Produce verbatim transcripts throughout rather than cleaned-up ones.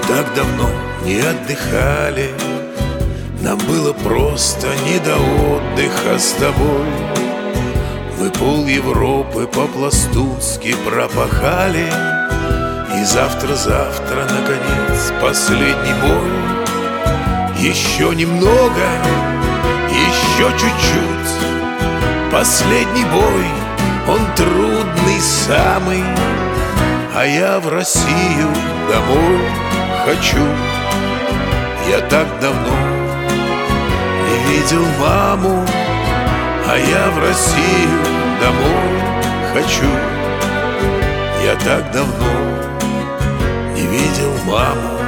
так давно не отдыхали, нам было просто не до отдыха с тобой. Мы пол Европы по-пластунски пропахали, и завтра-завтра, наконец, последний бой. Еще немного, еще чуть-чуть. Последний бой, он трудный самый, а я в Россию домой хочу. Я так давно не видел маму, а я в Россию домой хочу. Я так давно не видел маму.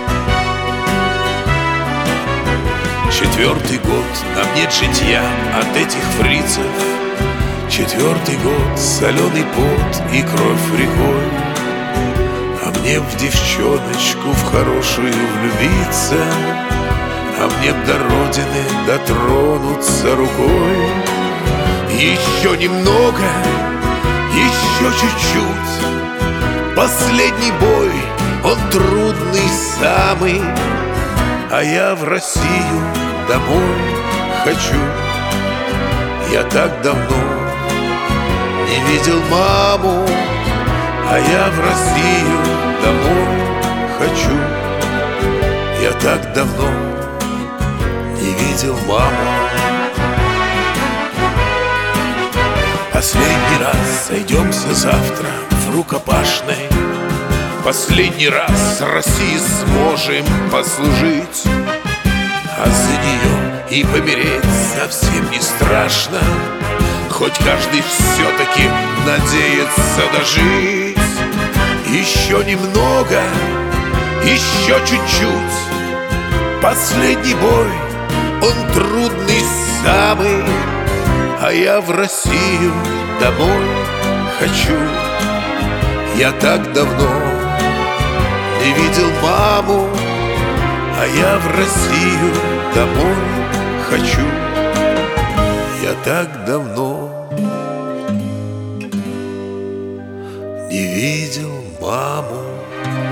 Четвертый год, нам нет житья от этих фрицев. Четвертый год, соленый пот и кровь рекой. А мне в девчоночку в хорошую влюбиться, а мне б до родины дотронуться рукой. Еще немного, еще чуть-чуть. Последний бой, он трудный самый, а я в Россию домой хочу. Я так давно не видел маму, а я в Россию домой хочу. Я так давно не видел маму. Последний раз сойдемся завтра в рукопашной. Последний раз России сможем послужить, а за нее и помереть совсем не страшно. Хоть каждый все-таки надеется дожить. Еще немного, еще чуть-чуть. Последний бой, он трудный самый, а я в Россию домой хочу. Я так давно не видел маму, а я в Россию домой хочу. Я так давно не видел маму.